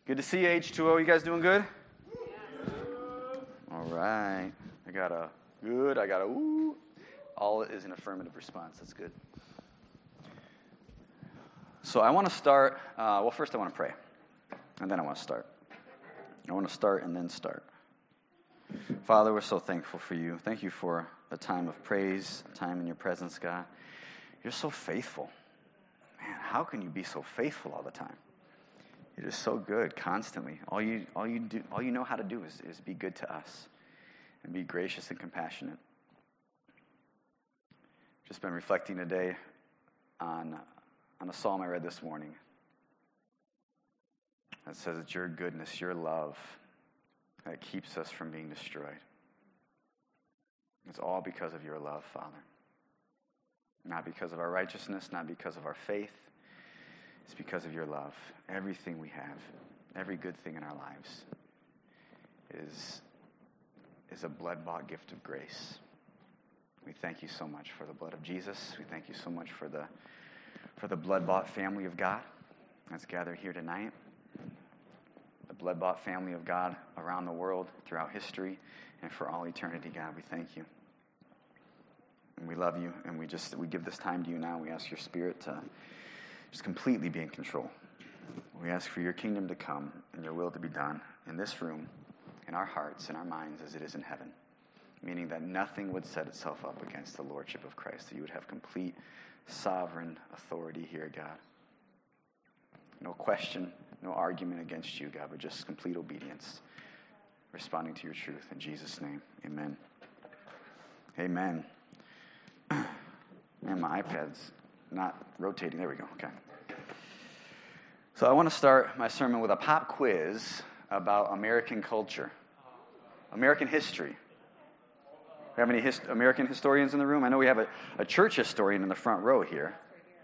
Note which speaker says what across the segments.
Speaker 1: Good to see you, H2O. You guys doing good? All right. I got a good, I got a ooh. All is an affirmative response. That's good. So I want to start, first I want to pray, and then I want to start. I want to start and then start. Father, we're so thankful for you. Thank you for a time of praise, a time in your presence, God. You're so faithful. Man, how can you be so faithful all the time? You're just so good constantly. All you know how to do is be good to us and be gracious and compassionate. Just been reflecting today on a psalm I read this morning that says it's your goodness, your love that keeps us from being destroyed. It's all because of your love, Father. Not because of our righteousness, not because of our faith. It's because of your love. Everything we have, every good thing in our lives is a blood-bought gift of grace. We thank you so much for the blood of Jesus. We thank you so much for the blood-bought family of God that's gathered here tonight. The blood-bought family of God around the world, throughout history, and for all eternity, God, we thank you. And we love you, and we give this time to you now. We ask your Spirit to just completely be in control. We ask for your kingdom to come and your will to be done in this room, in our hearts, in our minds, as it is in heaven. Meaning that nothing would set itself up against the lordship of Christ, that you would have complete sovereign authority here, God. No question, no argument against you, God, but just complete obedience, responding to your truth. In Jesus' name, amen. Amen. Man, my iPad's not rotating. There we go. Okay. So I want to start my sermon with a pop quiz about American culture, American history. We have any American historians in the room? I know we have a church historian in the front row here.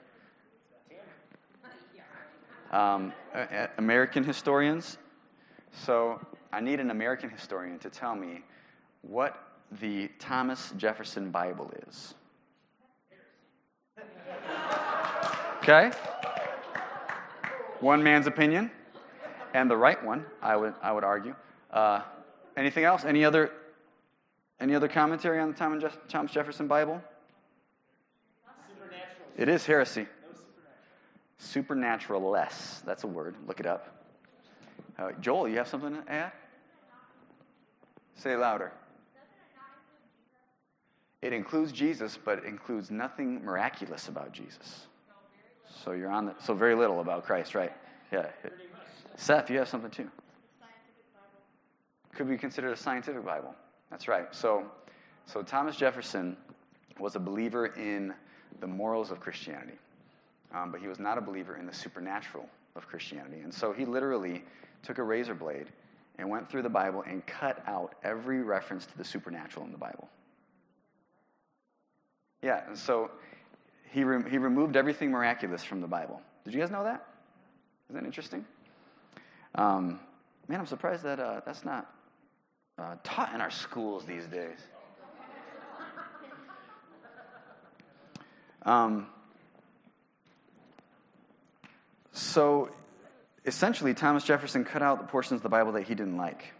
Speaker 1: American historians. So I need an American historian to tell me what the Thomas Jefferson Bible is. Okay? One man's opinion, and the right one, I would argue. Anything else? Any other commentary on the Thomas Jefferson Bible?
Speaker 2: Supernatural.
Speaker 1: It is heresy.
Speaker 2: No supernatural.
Speaker 1: Supernatural-less. That's a word. Look it up. Joel, you have something to add? Say it louder. It includes Jesus, but it includes nothing miraculous about Jesus. So you're on so very little about Christ, right? Yeah. Seth, you have something too. Could be considered a scientific Bible. That's right. So Thomas Jefferson was a believer in the morals of Christianity, but he was not a believer in the supernatural of Christianity. And so he literally took a razor blade and went through the Bible and cut out every reference to the supernatural in the Bible. Yeah, and so he removed everything miraculous from the Bible. Did you guys know that? Isn't that interesting? Man, I'm surprised that that's not taught in our schools these days. So, essentially, Thomas Jefferson cut out the portions of the Bible that he didn't like.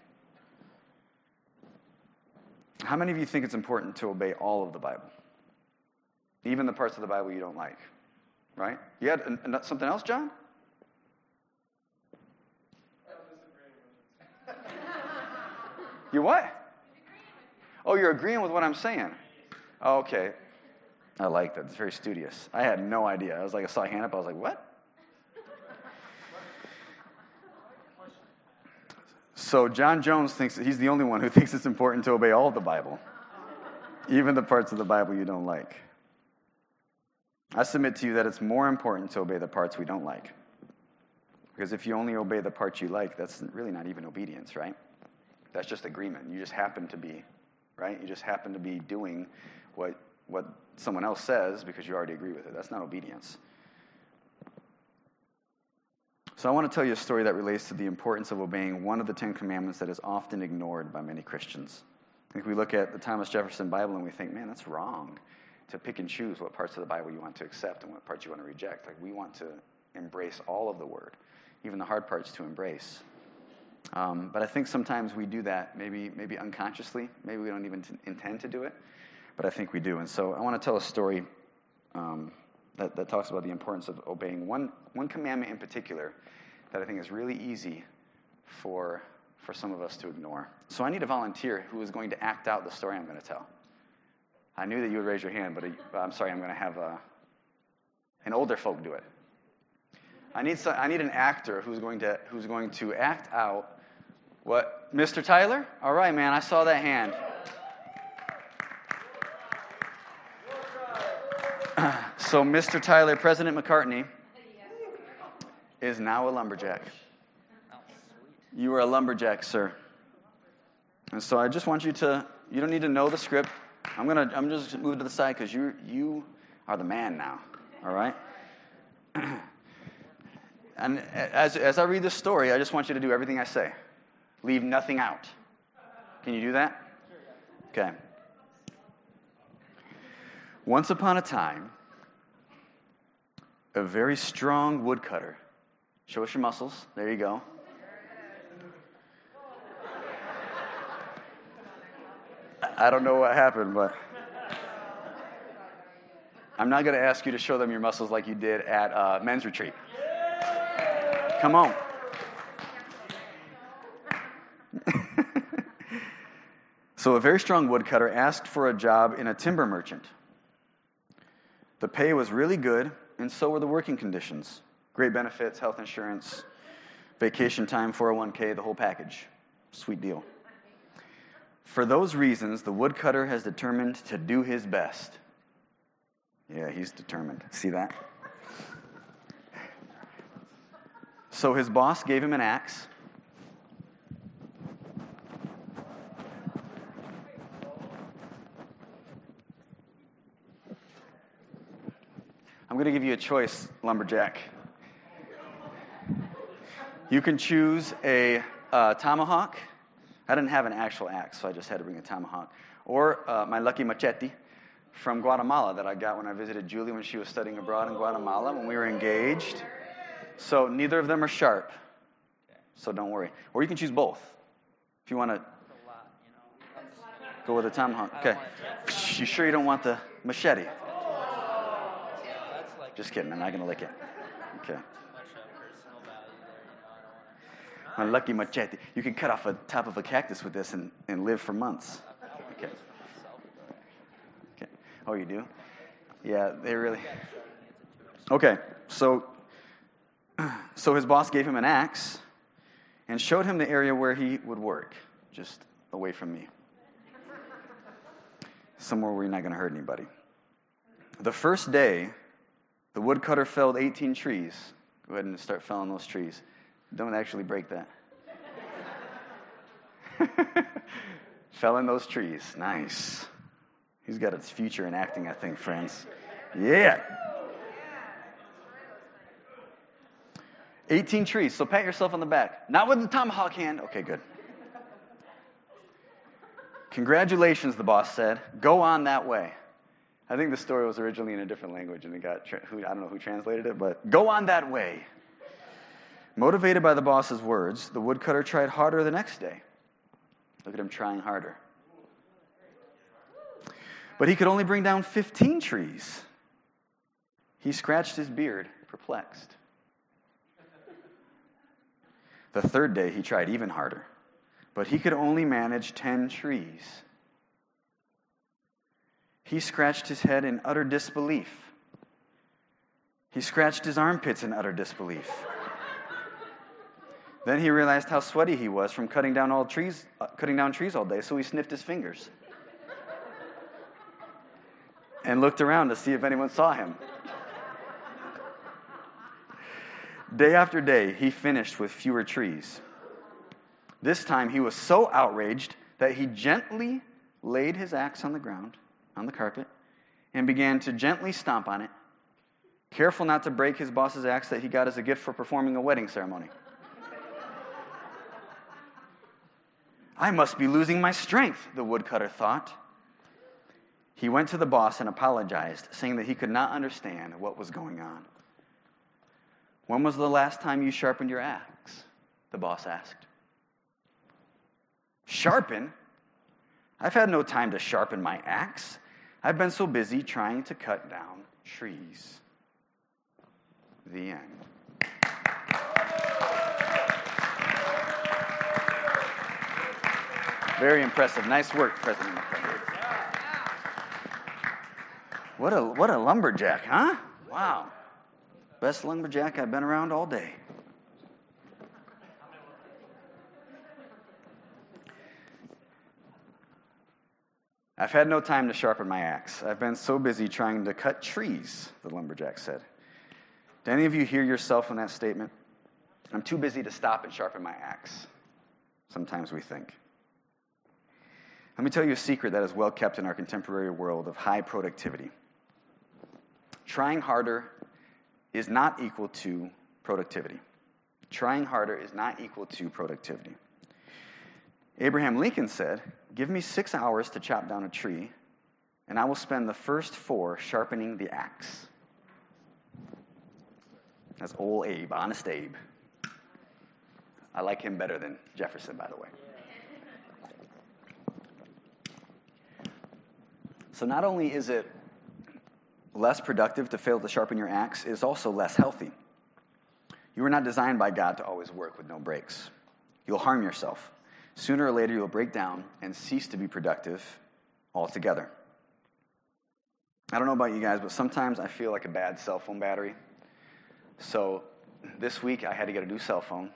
Speaker 1: How many of you think it's important to obey all of the Bible? Even the parts of the Bible you don't like, right? You had something else, John? You what? Oh, you're agreeing with what I'm saying. Oh, okay. I like that. It's very studious. I had no idea. I saw a hand up. I was like, what? So John Jones thinks that he's the only one who thinks it's important to obey all of the Bible, even the parts of the Bible you don't like. I submit to you that it's more important to obey the parts we don't like. Because if you only obey the parts you like, that's really not even obedience, right? That's just agreement. You just happen to be, right? You just happen to be doing what someone else says because you already agree with it. That's not obedience. So I want to tell you a story that relates to the importance of obeying one of the 10 Commandments that is often ignored by many Christians. I think we look at the Thomas Jefferson Bible and we think, man, that's wrong to pick and choose what parts of the Bible you want to accept and what parts you want to reject. Like, we want to embrace all of the Word, even the hard parts to embrace. But I think sometimes we do that, maybe unconsciously. Maybe we don't even intend to do it, but I think we do. And so I want to tell a story that talks about the importance of obeying one commandment in particular that I think is really easy for some of us to ignore. So I need a volunteer who is going to act out the story I'm going to tell. I knew that you would raise your hand, but I'm sorry, I'm going to have an older folk do it. I need an actor who's going to act out what, Mr. Tyler? All right, man, I saw that hand. So Mr. Tyler, President McCartney, is now a lumberjack. You are a lumberjack, sir. And so I just want you don't need to know the script. I'm just move to the side because you are the man now. All right? And as I read this story, I just want you to do everything I say. Leave nothing out. Can you do that? Okay. Once upon a time, a very strong woodcutter. Show us your muscles. There you go. I don't know what happened, but I'm not going to ask you to show them your muscles like you did at men's retreat. Come on. So a very strong woodcutter asked for a job in a timber merchant. The pay was really good, and so were the working conditions. Great benefits, health insurance, vacation time, 401k, the whole package. Sweet deal. For those reasons, the woodcutter has determined to do his best. Yeah, he's determined. See that? So his boss gave him an axe. I'm going to give you a choice, lumberjack. You can choose a tomahawk. I didn't have an actual axe, so I just had to bring a tomahawk. Or my lucky machete from Guatemala that I got when I visited Julie when she was studying abroad in Guatemala when we were engaged. So neither of them are sharp, so don't worry. Or you can choose both if you want to go with a tomahawk. Okay. You sure you don't want the machete? Just kidding, I'm not going to lick it. Okay. My lucky machete. You can cut off the top of a cactus with this and live for months. Okay. Okay. Oh, you do? Yeah, they really... Okay, so his boss gave him an axe and showed him the area where he would work, just away from me. Somewhere where you're not going to hurt anybody. The first day, the woodcutter felled 18 trees. Go ahead and start felling those trees. Don't actually break that. Felling those trees. Nice. He's got its future in acting, I think, friends. Yeah. 18 trees. So pat yourself on the back. Not with the tomahawk hand. Okay, good. Congratulations, the boss said. Go on that way. I think the story was originally in a different language, and it got, I don't know who translated it, but go on that way. Motivated by the boss's words, the woodcutter tried harder the next day. Look at him trying harder. But he could only bring down 15 trees. He scratched his beard, perplexed. The third day, he tried even harder, but he could only manage 10 trees. He scratched his head in utter disbelief. He scratched his armpits in utter disbelief. Then he realized how sweaty he was from cutting down trees all day, so he sniffed his fingers and looked around to see if anyone saw him. Day after day, he finished with fewer trees. This time, he was so outraged that he gently laid his axe on the ground, on the carpet, and began to gently stomp on it, careful not to break his boss's axe that he got as a gift for performing a wedding ceremony. I must be losing my strength, the woodcutter thought. He went to the boss and apologized, saying that he could not understand what was going on. When was the last time you sharpened your axe? The boss asked. Sharpen? I've had no time to sharpen my axe. I've been so busy trying to cut down trees. The end. Very impressive. Nice work, President McCarthy. What a lumberjack, huh? Wow. Best lumberjack I've been around all day. I've had no time to sharpen my axe. I've been so busy trying to cut trees, the lumberjack said. Do any of you hear yourself in that statement? I'm too busy to stop and sharpen my axe. Sometimes we think. Let me tell you a secret that is well kept in our contemporary world of high productivity. Trying harder is not equal to productivity. Trying harder is not equal to productivity. Abraham Lincoln said, "Give me 6 hours to chop down a tree, and I will spend the first 4 sharpening the axe." That's old Abe, Honest Abe. I like him better than Jefferson, by the way. So not only is it less productive to fail to sharpen your axe, it is also less healthy. You were not designed by God to always work with no breaks. You'll harm yourself. Sooner or later, you'll break down and cease to be productive altogether. I don't know about you guys, but sometimes I feel like a bad cell phone battery. So this week, I had to get a new cell phone.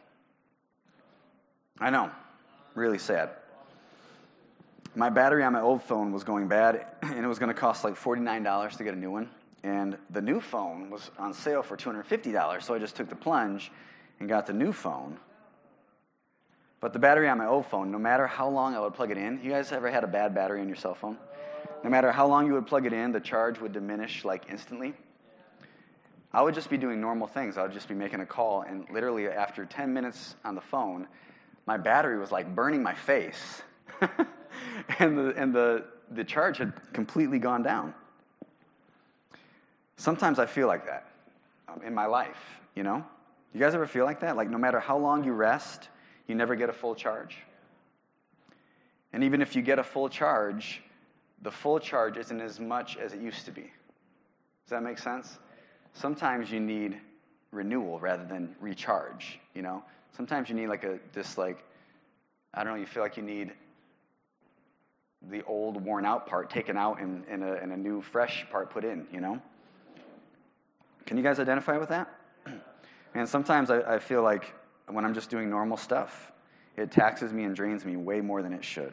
Speaker 1: I know, really sad. My battery on my old phone was going bad, and it was going to cost like $49 to get a new one. And the new phone was on sale for $250, so I just took the plunge and got the new phone. But the battery on my old phone, no matter how long I would plug it in, you guys ever had a bad battery on your cell phone? No matter how long you would plug it in, the charge would diminish like instantly. I would just be doing normal things. I would just be making a call, and literally after 10 minutes on the phone, my battery was like burning my face. and the charge had completely gone down. Sometimes I feel like that in my life, you know? You guys ever feel like that? Like no matter how long you rest, you never get a full charge. And even if you get a full charge, the full charge isn't as much as it used to be. Does that make sense? Sometimes you need renewal rather than recharge, you know? Sometimes you need I don't know, you feel like you need the old worn out part taken out and a new fresh part put in, you know? Can you guys identify with that? And sometimes I feel like when I'm just doing normal stuff, it taxes me and drains me way more than it should.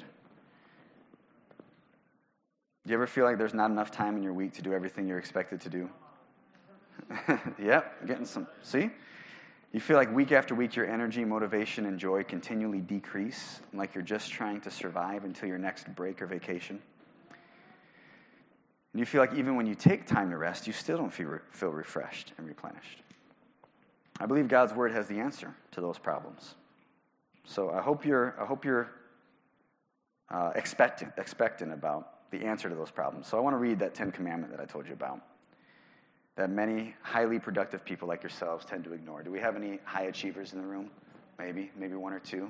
Speaker 1: Do you ever feel like there's not enough time in your week to do everything you're expected to do? Yep, getting some, see? You feel like week after week your energy, motivation, and joy continually decrease, like you're just trying to survive until your next break or vacation. And you feel like even when you take time to rest, you still don't feel refreshed and replenished. I believe God's Word has the answer to those problems. So I hope you're expectant about the answer to those problems. So I want to read that 10th commandment that I told you about, that many highly productive people like yourselves tend to ignore. Do we have any high achievers in the room? Maybe one or two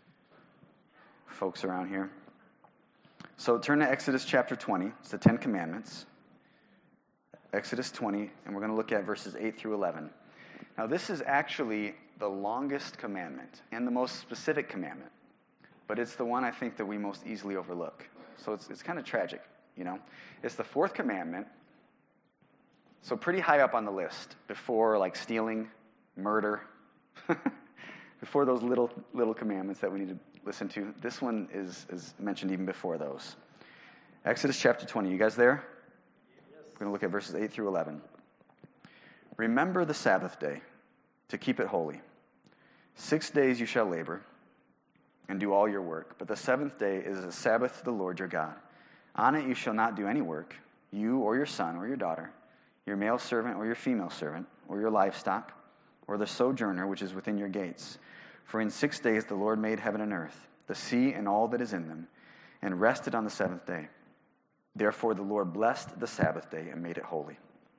Speaker 1: folks around here. So turn to Exodus chapter 20. It's the 10 Commandments. Exodus 20, and we're going to look at verses 8 through 11. Now, this is actually the longest commandment and the most specific commandment, but it's the one I think that we most easily overlook. So it's kind of tragic, you know. It's the 4th commandment, so pretty high up on the list before like stealing, murder, before those little commandments that we need to listen to. This one is mentioned even before those. Exodus chapter 20. You guys there? Yes. We're going to look at verses 8 through 11. Remember the Sabbath day to keep it holy. 6 days you shall labor and do all your work, but the 7th day is a Sabbath to the Lord your God. On it you shall not do any work, you or your son or your daughter, your male servant or your female servant, or your livestock, or the sojourner which is within your gates. For in 6 days the Lord made heaven and earth, the sea and all that is in them, and rested on the 7th day. Therefore the Lord blessed the Sabbath day and made it holy.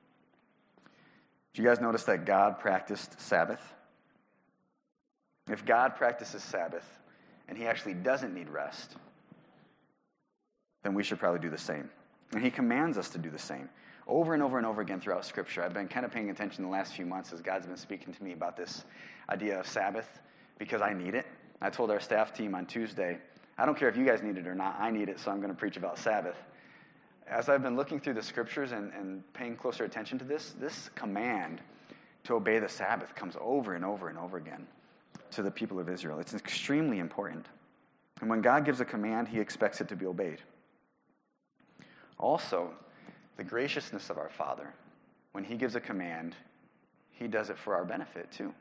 Speaker 1: Do you guys notice that God practiced Sabbath? If God practices Sabbath, and he actually doesn't need rest, then we should probably do the same. And he commands us to do the same. Over and over and over again throughout Scripture. I've been kind of paying attention the last few months as God's been speaking to me about this idea of Sabbath because I need it. I told our staff team on Tuesday, I don't care if you guys need it or not, I need it, so I'm going to preach about Sabbath. As I've been looking through the Scriptures and paying closer attention to this command to obey the Sabbath comes over and over and over again to the people of Israel. It's extremely important. And when God gives a command, he expects it to be obeyed. Also, the graciousness of our Father. When he gives a command, he does it for our benefit too.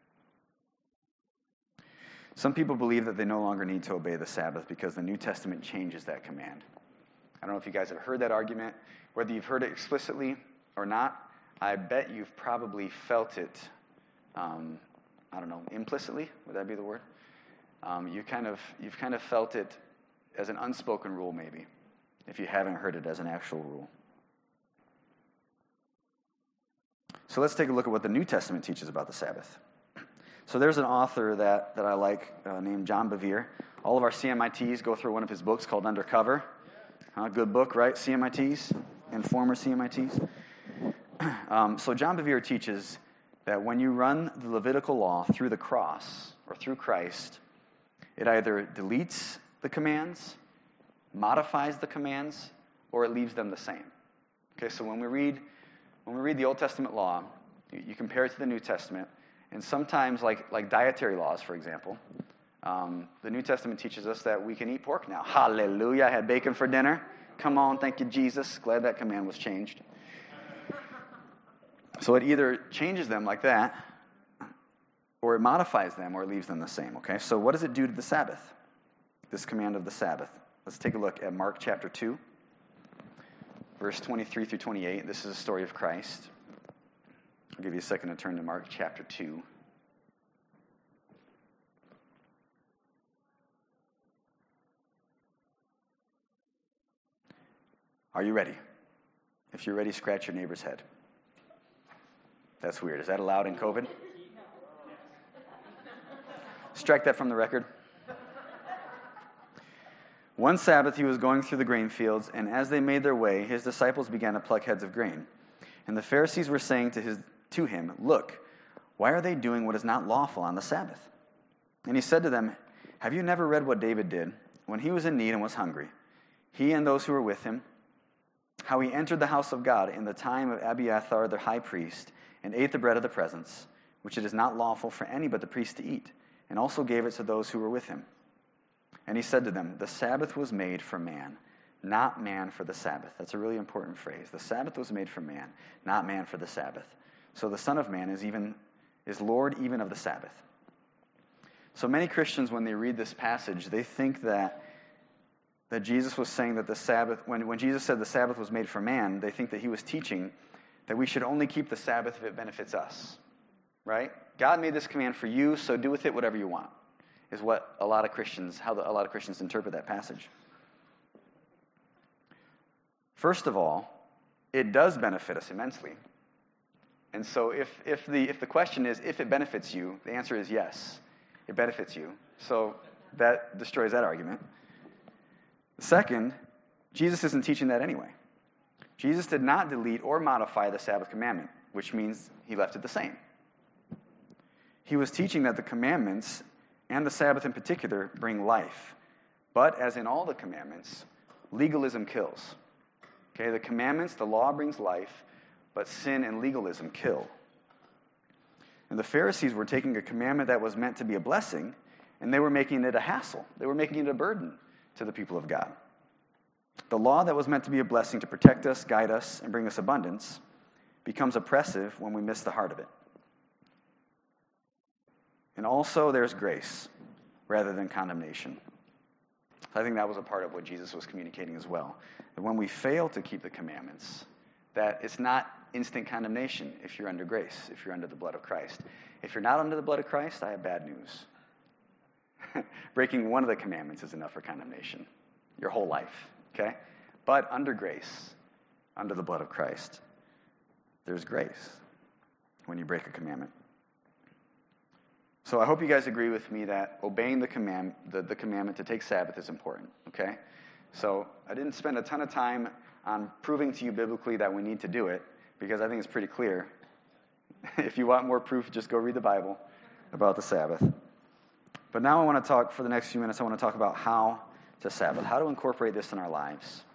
Speaker 1: Some people believe that they no longer need to obey the Sabbath because the New Testament changes that command. I don't know if you guys have heard that argument. Whether you've heard it explicitly or not, I bet you've probably felt it, implicitly. Would that be the word? You've kind of felt it as an unspoken rule maybe, if you haven't heard it as an actual rule. So let's take a look at what the New Testament teaches about the Sabbath. So there's an author that I like named John Bevere. All of our CMITs go through one of his books called Undercover. Good book, right? CMITs and former CMITs. So John Bevere teaches that when you run the Levitical law through the cross or through Christ, it either deletes the commands, modifies the commands, or it leaves them the same. Okay, so when we read the Old Testament law, you compare it to the New Testament, and sometimes, like dietary laws, for example, the New Testament teaches us that we can eat pork now. Hallelujah, I had bacon for dinner. Come on, thank you, Jesus. Glad that command was changed. So it either changes them like that, or it modifies them, or it leaves them the same, okay? So what does it do to the Sabbath, this command of the Sabbath? Let's take a look at Mark chapter 2, verse 23 through 28. This is a story of Christ. I'll give you a second to turn to Mark chapter 2. Are you ready? If you're ready, scratch your neighbor's head. That's weird. Is that allowed in COVID? Strike that from the record. One Sabbath he was going through the grain fields, and as they made their way, his disciples began to pluck heads of grain. And the Pharisees were saying to him, "Look, why are they doing what is not lawful on the Sabbath?" And he said to them, "Have you never read what David did when he was in need and was hungry, he and those who were with him, how he entered the house of God in the time of Abiathar the high priest, and ate the bread of the presence, which it is not lawful for any but the priest to eat, and also gave it to those who were with him? And he said to them, the Sabbath was made for man, not man for the Sabbath." That's a really important phrase. The Sabbath was made for man, not man for the Sabbath. So the Son of Man is Lord even of the Sabbath. So many Christians, when they read this passage, they think that Jesus was saying that the Sabbath, when Jesus said the Sabbath was made for man, they think that he was teaching that we should only keep the Sabbath if it benefits us, right? God made this command for you, so do with it whatever you want, is what a lot of Christians interpret that passage. First of all, it does benefit us immensely. And so if the question is if it benefits you, the answer is yes, it benefits you. So that destroys that argument. Second, Jesus isn't teaching that anyway. Jesus did not delete or modify the Sabbath commandment, which means he left it the same. He was teaching that the commandments, and the Sabbath in particular, bring life. But as in all the commandments, legalism kills. Okay, the commandments, the law brings life, but sin and legalism kill. And the Pharisees were taking a commandment that was meant to be a blessing, and they were making it a hassle. They were making it a burden to the people of God. The law that was meant to be a blessing to protect us, guide us, and bring us abundance becomes oppressive when we miss the heart of it. And also there's grace rather than condemnation. I think that was a part of what Jesus was communicating as well. That when we fail to keep the commandments, that it's not instant condemnation if you're under grace, if you're under the blood of Christ. If you're not under the blood of Christ, I have bad news. Breaking one of the commandments is enough for condemnation. Your whole life, okay? But under grace, under the blood of Christ, there's grace when you break a commandment. So I hope you guys agree with me that obeying the commandment to take Sabbath is important, okay? So I didn't spend a ton of time on proving to you biblically that we need to do it, because I think it's pretty clear. If you want more proof, just go read the Bible about the Sabbath. But now I want to talk, for the next few minutes, I want to talk about how to Sabbath, how to incorporate this in our lives.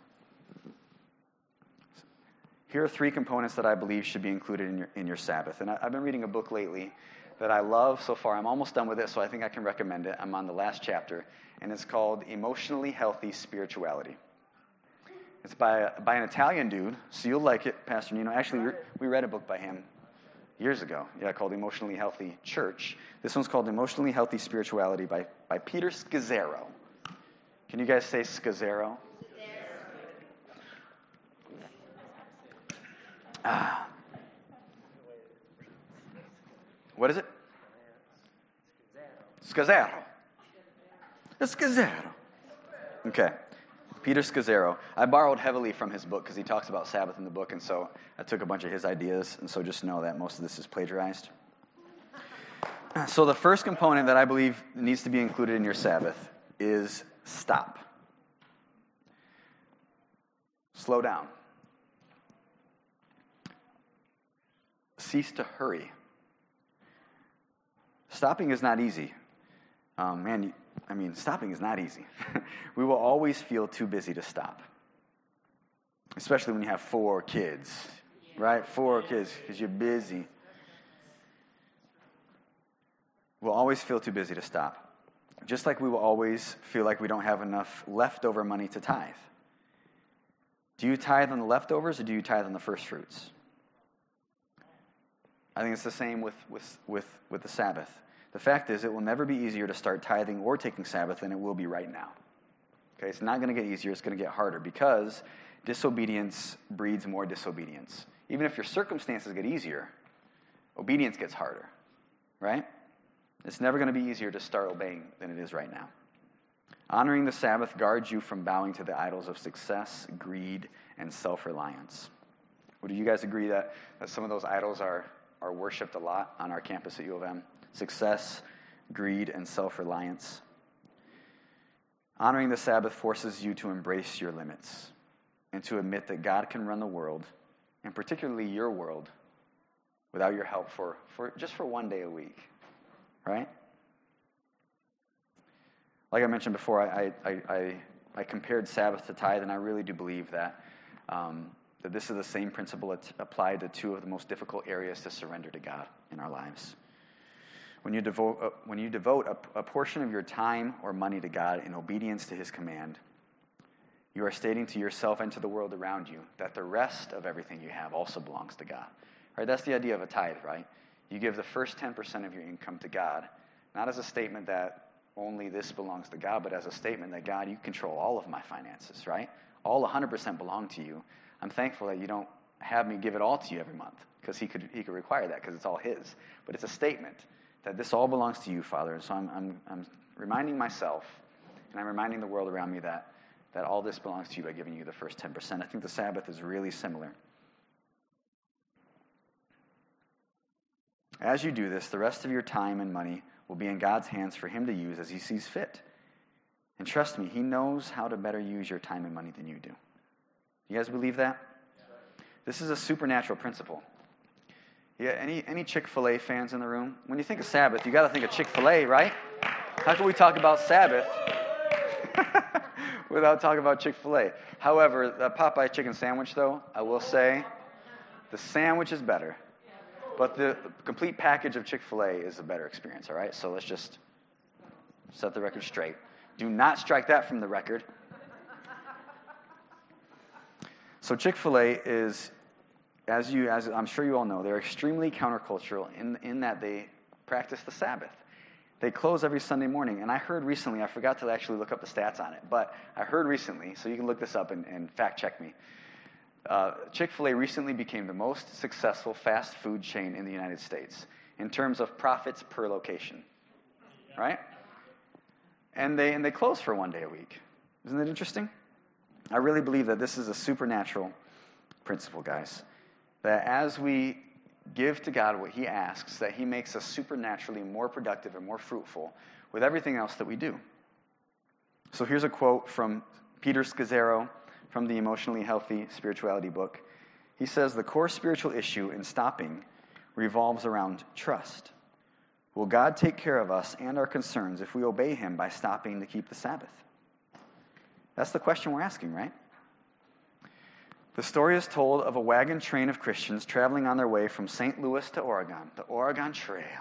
Speaker 1: Here are 3 components that I believe should be included in your Sabbath. And I've been reading a book lately that I love so far. I'm almost done with it, so I think I can recommend it. I'm on the last chapter, and it's called Emotionally Healthy Spirituality. It's by an Italian dude, so you'll like it, Pastor Nino. Actually, we read a book by him years ago, called Emotionally Healthy Church. This one's called Emotionally Healthy Spirituality by Peter Scazzero. Can you guys say Scazzero? What is it? Scazzero. Scazzero. Okay. Peter Scazzero. I borrowed heavily from his book because he talks about Sabbath in the book, and so I took a bunch of his ideas, and so just know that most of this is plagiarized. So the first component that I believe needs to be included in your Sabbath is stop. Slow down. Cease to hurry. Stopping is not easy. Stopping is not easy. We will always feel too busy to stop. Especially when you have 4 kids, right? 4 kids, because you're busy. We'll always feel too busy to stop. Just like we will always feel like we don't have enough leftover money to tithe. Do you tithe on the leftovers, or do you tithe on the first fruits? I think it's the same with the Sabbath. The fact is, it will never be easier to start tithing or taking Sabbath than it will be right now. Okay, it's not going to get easier, it's going to get harder, because disobedience breeds more disobedience. Even if your circumstances get easier, obedience gets harder, right? It's never going to be easier to start obeying than it is right now. Honoring the Sabbath guards you from bowing to the idols of success, greed, and self-reliance. Would you guys agree that some of those idols are worshipped a lot on our campus at U of M? Success, greed, and self-reliance. Honoring the Sabbath forces you to embrace your limits and to admit that God can run the world, and particularly your world, without your help for just for one day a week, right? Like I mentioned before, I compared Sabbath to tithe, and I really do believe that this is the same principle applied to 2 of the most difficult areas to surrender to God in our lives. When you devote a portion of your time or money to God in obedience to His command, you are stating to yourself and to the world around you that the rest of everything you have also belongs to God. Right? That's the idea of a tithe, right? You give the first 10% of your income to God, not as a statement that only this belongs to God, but as a statement that, God, you control all of my finances, right? All 100% belong to you. I'm thankful that you don't have me give it all to you every month, because he could require that, because it's all His. But it's a statement that this all belongs to you, Father. And so I'm reminding myself, and I'm reminding the world around me that all this belongs to you by giving you the first 10%. I think the Sabbath is really similar. As you do this, the rest of your time and money will be in God's hands for Him to use as He sees fit. And trust me, He knows how to better use your time and money than you do. You guys believe that? This is a supernatural principle. Yeah, any Chick-fil-A fans in the room? When you think of Sabbath, you got to think of Chick-fil-A, right? How can we talk about Sabbath without talking about Chick-fil-A? However, the Popeye chicken sandwich, though, I will say, the sandwich is better. But the complete package of Chick-fil-A is a better experience, all right? So let's just set the record straight. Do not strike that from the record. So Chick-fil-A is, as I'm sure you all know, they're extremely countercultural in that they practice the Sabbath. They close every Sunday morning. And I heard recently, I forgot to actually look up the stats on it, but I heard recently, so you can look this up and fact check me. Chick-fil-A recently became the most successful fast food chain in the United States in terms of profits per location, right? And they close for one day a week. Isn't that interesting? I really believe that this is a supernatural principle, guys. That as we give to God what he asks, that he makes us supernaturally more productive and more fruitful with everything else that we do. So here's a quote from Peter Scazzaro from the Emotionally Healthy Spirituality book. He says, "The core spiritual issue in stopping revolves around trust. Will God take care of us and our concerns if we obey him by stopping to keep the Sabbath?" That's the question we're asking, right? The story is told of a wagon train of Christians traveling on their way from St. Louis to Oregon, the Oregon Trail.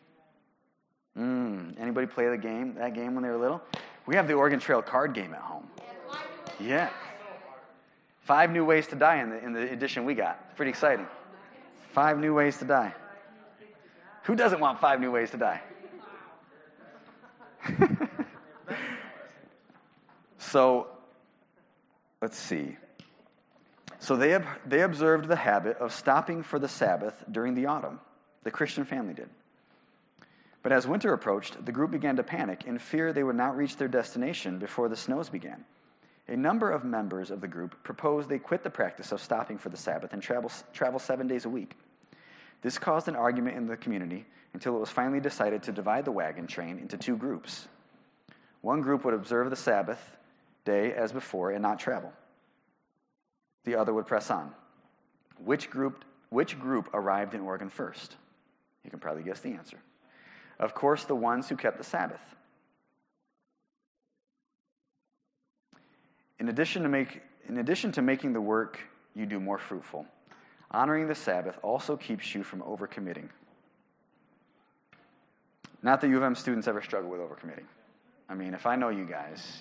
Speaker 1: Anybody play that game when they were little? We have the Oregon Trail card game at home. Yeah. 5 New Ways to Die in the edition we got. Pretty exciting. 5 New Ways to Die. Who doesn't want 5 New Ways to Die? So, let's see. So they observed the habit of stopping for the Sabbath during the autumn. The Christian family did. But as winter approached, the group began to panic in fear they would not reach their destination before the snows began. A number of members of the group proposed they quit the practice of stopping for the Sabbath and travel 7 days a week. This caused an argument in the community until it was finally decided to divide the wagon train into 2 groups. One group would observe the Sabbath day as before and not travel. The other would press on. Which group arrived in Oregon first? You can probably guess the answer. Of course, the ones who kept the Sabbath. In addition to making the work you do more fruitful, honoring the Sabbath also keeps you from overcommitting. Not that U of M students ever struggle with overcommitting. I mean, if I know you guys,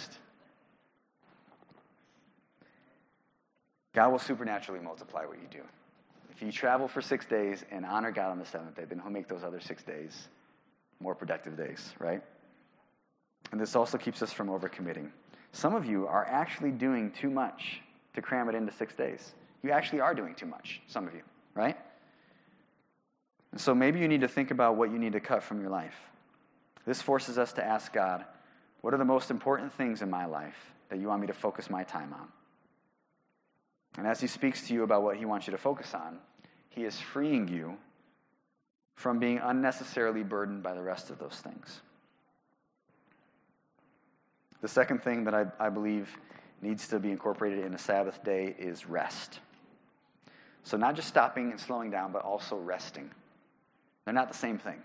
Speaker 1: God will supernaturally multiply what you do. If you travel for 6 days and honor God on the 7th day, then he'll make those other 6 days more productive days, right? And this also keeps us from overcommitting. Some of you are actually doing too much to cram it into 6 days. You actually are doing too much, some of you, right? And so maybe you need to think about what you need to cut from your life. This forces us to ask God, what are the most important things in my life that you want me to focus my time on? And as he speaks to you about what he wants you to focus on, he is freeing you from being unnecessarily burdened by the rest of those things. The second thing that I believe needs to be incorporated in a Sabbath day is rest. So not just stopping and slowing down, but also resting. They're not the same thing.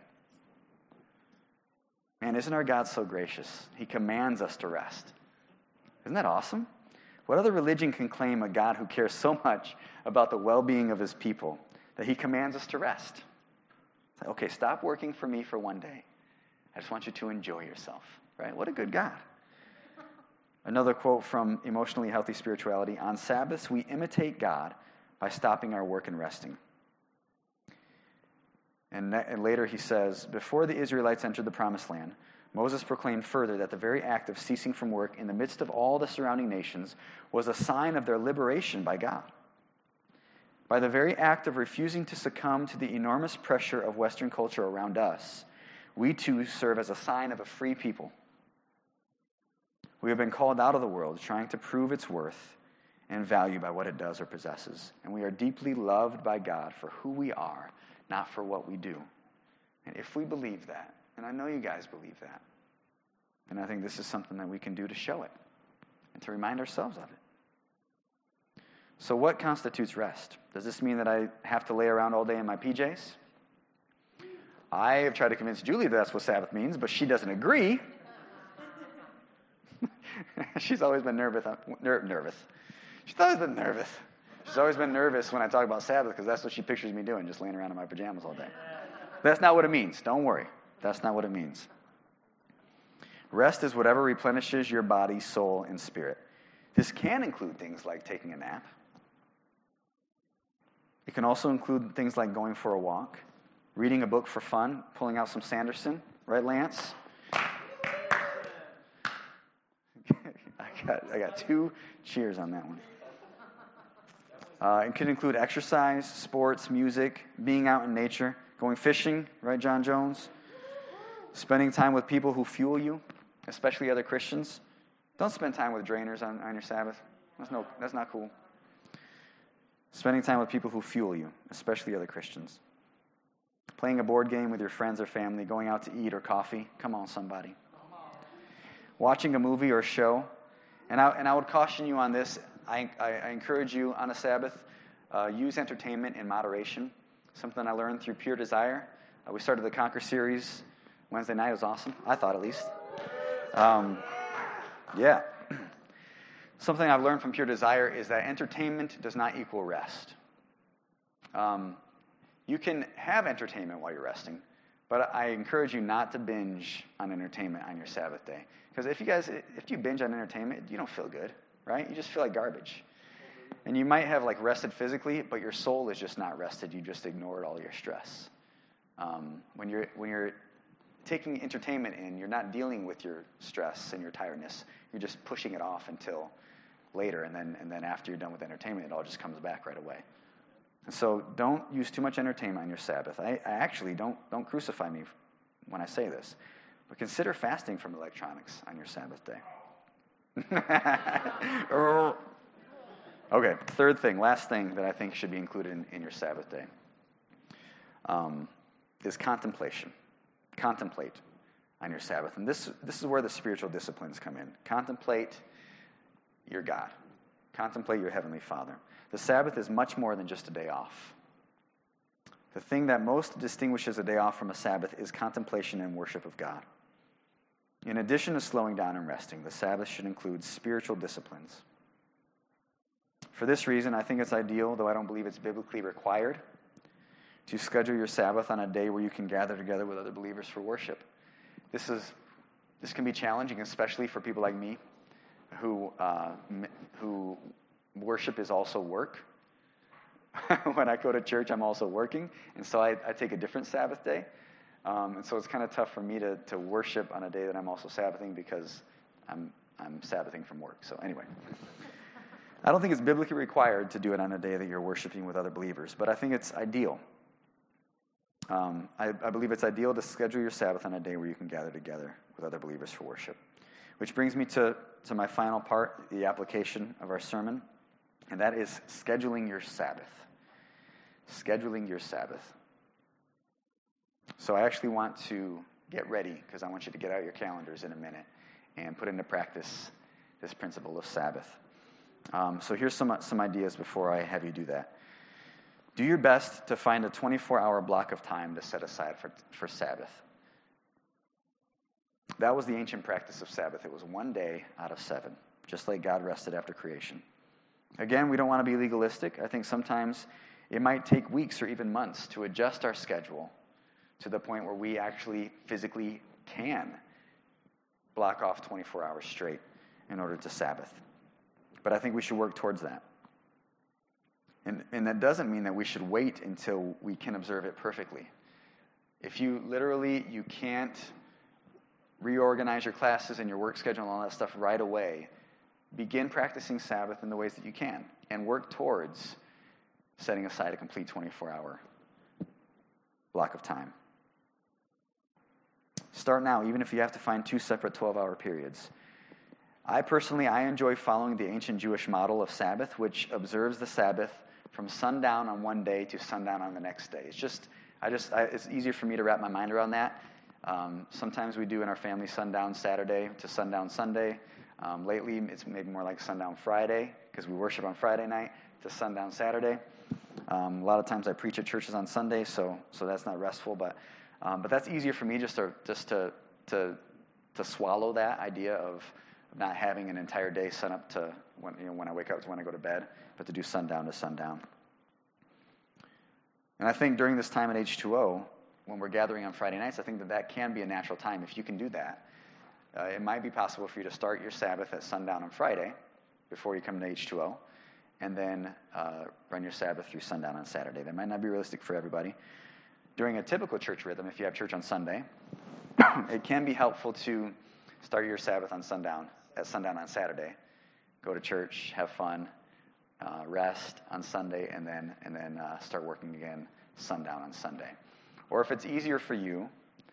Speaker 1: Man, isn't our God so gracious? He commands us to rest. Isn't that awesome? What other religion can claim a God who cares so much about the well-being of his people that he commands us to rest? It's like, okay, stop working for me for 1 day. I just want you to enjoy yourself, right? What a good God. Another quote from Emotionally Healthy Spirituality: "On Sabbaths, we imitate God by stopping our work and resting." And later he says, "Before the Israelites entered the Promised Land, Moses proclaimed further that the very act of ceasing from work in the midst of all the surrounding nations was a sign of their liberation by God. By the very act of refusing to succumb to the enormous pressure of Western culture around us, we too serve as a sign of a free people. We have been called out of the world, trying to prove its worth and value by what it does or possesses. And we are deeply loved by God for who we are, not for what we do." And if we believe that, and I know you guys believe that, and I think this is something that we can do to show it and to remind ourselves of it. So what constitutes rest? Does this mean that I have to lay around all day in my PJs? I have tried to convince Julie that that's what Sabbath means, but she doesn't agree. She's always been nervous. She's always been nervous. She's always been nervous when I talk about Sabbath because that's what she pictures me doing, just laying around in my pajamas all day. That's not what it means. Don't worry. That's not what it means. Rest is whatever replenishes your body, soul, and spirit. This can include things like taking a nap. It can also include things like going for a walk, reading a book for fun, pulling out some Sanderson. Right, Lance? I got 2 cheers on that one. It can include exercise, sports, music, being out in nature, going fishing, right, John Jones? Spending time with people who fuel you, especially other Christians. Don't spend time with drainers on your Sabbath. That's not cool. Spending time with people who fuel you, especially other Christians. Playing a board game with your friends or family, going out to eat or coffee. Come on, somebody. Watching a movie or show. And I would caution you on this. I encourage you on a Sabbath, use entertainment in moderation. Something I learned through Pure Desire. We started the Conquer series Wednesday night. It was awesome. I thought, at least. Yeah. Something I've learned from Pure Desire is that entertainment does not equal rest. You can have entertainment while you're resting, but I encourage you not to binge on entertainment on your Sabbath day. Because if you binge on entertainment, you don't feel good, right? You just feel like garbage. And you might have rested physically, but your soul is just not rested. You just ignored all your stress. When you're taking entertainment in, you're not dealing with your stress and your tiredness. You're just pushing it off until later, and then after you're done with entertainment, it all just comes back right away. And so don't use too much entertainment on your Sabbath. I actually don't crucify me when I say this, but consider fasting from electronics on your Sabbath day. Okay, third thing, last thing that I think should be included in your Sabbath day is contemplation. Contemplate on your Sabbath. And this is where the spiritual disciplines come in. Contemplate your God. Contemplate your Heavenly Father. The Sabbath is much more than just a day off. The thing that most distinguishes a day off from a Sabbath is contemplation and worship of God. In addition to slowing down and resting, the Sabbath should include spiritual disciplines. For this reason, I think it's ideal, though I don't believe it's biblically required, to schedule your Sabbath on a day where you can gather together with other believers for worship. This can be challenging, especially for people like me, who worship is also work. When I go to church, I'm also working, and so I take a different Sabbath day. And so it's kind of tough for me to worship on a day that I'm also Sabbathing because I'm Sabbathing from work. So anyway, I don't think it's biblically required to do it on a day that you're worshiping with other believers, but I think it's ideal. I believe it's ideal to schedule your Sabbath on a day where you can gather together with other believers for worship. Which brings me to my final part, the application of our sermon, and that is scheduling your Sabbath. Scheduling your Sabbath. So I actually want to get ready, because I want you to get out your calendars in a minute and put into practice this principle of Sabbath. So here's some ideas before I have you do that. Do your best to find a 24-hour block of time to set aside for Sabbath. That was the ancient practice of Sabbath. It was one day out of 7, just like God rested after creation. Again, we don't want to be legalistic. I think sometimes it might take weeks or even months to adjust our schedule to the point where we actually physically can block off 24 hours straight in order to Sabbath. But I think we should work towards that. And that doesn't mean that we should wait until we can observe it perfectly. If you can't reorganize your classes and your work schedule and all that stuff right away, begin practicing Sabbath in the ways that you can and work towards setting aside a complete 24-hour block of time. Start now, even if you have to find 2 separate 12-hour periods. I enjoy following the ancient Jewish model of Sabbath, which observes the Sabbath from sundown on one day to sundown on the next day. It's easier for me to wrap my mind around that. Sometimes we do in our family sundown Saturday to sundown Sunday. Lately, it's maybe more like sundown Friday, because we worship on Friday night, to sundown Saturday. A lot of times I preach at churches on Sunday, so that's not restful, but that's easier for me just to swallow that idea of not having an entire day set up to when I wake up to when I go to bed, but to do sundown to sundown. And I think during this time at H2O, when we're gathering on Friday nights, I think that can be a natural time. If you can do that, it might be possible for you to start your Sabbath at sundown on Friday before you come to H2O, and then run your Sabbath through sundown on Saturday. That might not be realistic for everybody. During a typical church rhythm, if you have church on Sunday, it can be helpful to start your Sabbath at sundown on Saturday, go to church, have fun, rest on Sunday, and then start working again sundown on Sunday. Or if it's easier for you,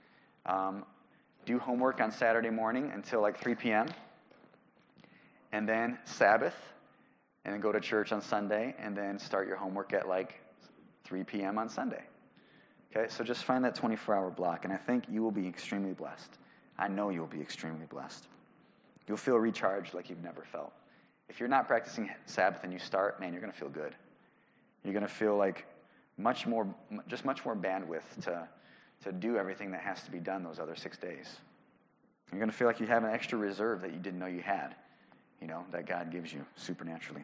Speaker 1: do homework on Saturday morning until like 3 p.m., and then Sabbath, and then go to church on Sunday, and then start your homework at like 3 p.m. on Sunday. Okay, so just find that 24-hour block, and I think you will be extremely blessed. I know you'll be extremely blessed. You'll feel recharged like you've never felt. If you're not practicing Sabbath and you start, man, you're going to feel good. You're going to feel like much more bandwidth to do everything that has to be done those other 6 days. You're going to feel like you have an extra reserve that you didn't know you had, that God gives you supernaturally.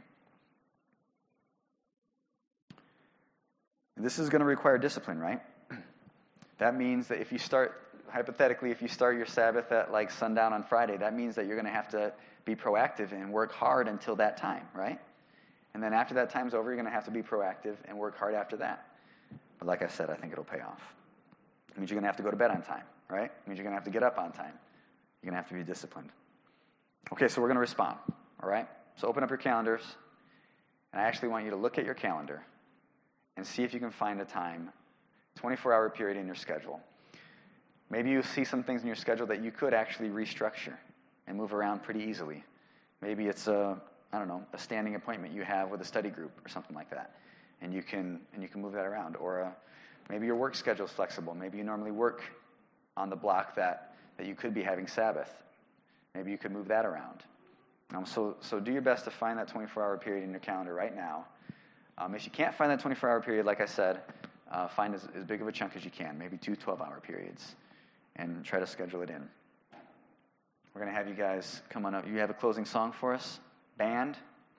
Speaker 1: And this is going to require discipline, right? That means that if you start your Sabbath at like sundown on Friday, that means that you're going to have to be proactive and work hard until that time, right? And then after that time's over, you're going to have to be proactive and work hard after that. But like I said, I think it'll pay off. It means you're going to have to go to bed on time, right? It means you're going to have to get up on time. You're going to have to be disciplined. Okay, so we're going to respond, all right? So open up your calendars, and I actually want you to look at your calendar and see if you can find a time, 24-hour period in your schedule. Maybe you see some things in your schedule that you could actually restructure and move around pretty easily. Maybe it's a standing appointment you have with a study group or something like that, and you can move that around. Or maybe your work schedule is flexible. Maybe you normally work on the block that you could be having Sabbath. Maybe you could move that around. So do your best to find that 24-hour period in your calendar right now. If you can't find that 24-hour period, like I said, find as big of a chunk as you can, maybe 2 12-hour periods, and try to schedule it in. We're going to have you guys come on up. You have a closing song for us? Band?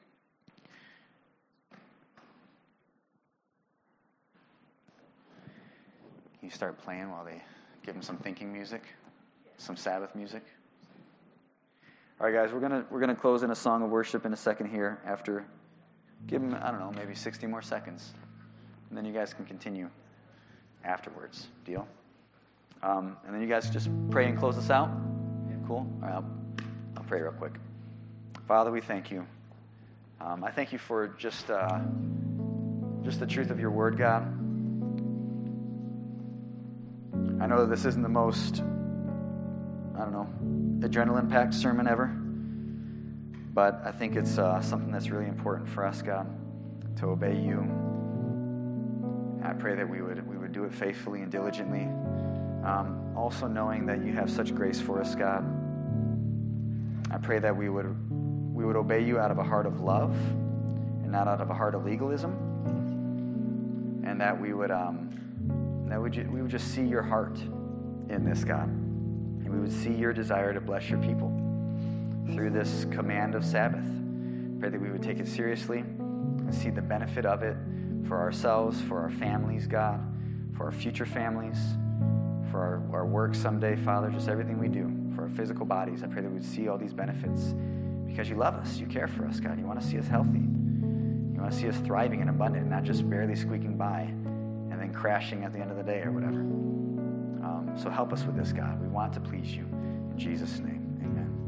Speaker 1: Can you start playing while they give them some thinking music? Some Sabbath music? All right, guys, we're gonna close in a song of worship in a second here after, give them, maybe 60 more seconds. And then you guys can continue afterwards. Deal? And then you guys just pray and close us out? Cool? All right, I'll pray real quick. Father, we thank you. I thank you for just the truth of your word, God. I know that this isn't the most, adrenaline-packed sermon ever, but I think it's something that's really important for us, God, to obey you. And I pray that we would do it faithfully and diligently, also knowing that you have such grace for us, God. I pray that we would obey you out of a heart of love and not out of a heart of legalism, and that we would just see your heart in this, God. And we would see your desire to bless your people through this command of Sabbath. Pray that we would take it seriously and see the benefit of it for ourselves, for our families, God, for our future families, for our work someday, Father, just everything we do, for our physical bodies. I pray that we would see all these benefits because you love us. You care for us, God. You want to see us healthy. You want to see us thriving and abundant, not just barely squeaking by and then crashing at the end of the day or whatever. So help us with this, God. We want to please you. In Jesus' name, amen.